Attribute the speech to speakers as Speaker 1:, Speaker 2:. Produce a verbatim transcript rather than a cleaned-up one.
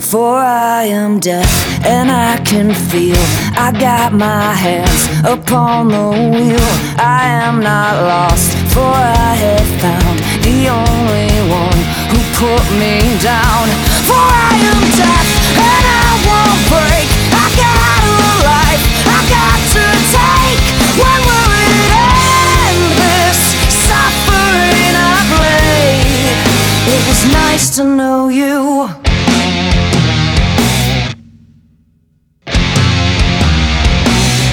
Speaker 1: For I am deaf and I can feel. I got my hands upon the wheel. I am not lost, for I have found the only one who put me down. For I am deaf and I won't break. I got a life I got to take. When will it end, this suffering I've laid? It was nice to know you.